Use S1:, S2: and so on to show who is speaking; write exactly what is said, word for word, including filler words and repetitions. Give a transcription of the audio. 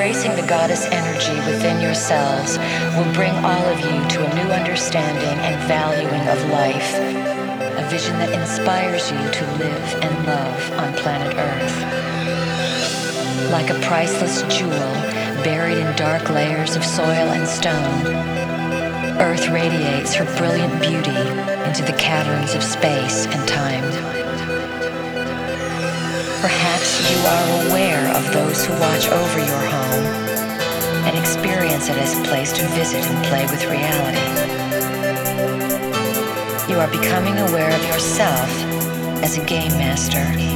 S1: embracing the goddess energy within yourselves will bring all of you to a new understanding and valuing of life, a vision that inspires you to live and love on planet Earth. Like a priceless jewel buried in dark layers of soil and stone, Earth radiates her brilliant beauty into the caverns of space and time. Perhaps you are aware of those who watch over your home and experience it as a place to visit and play with reality. You are becoming aware of yourself as a game master.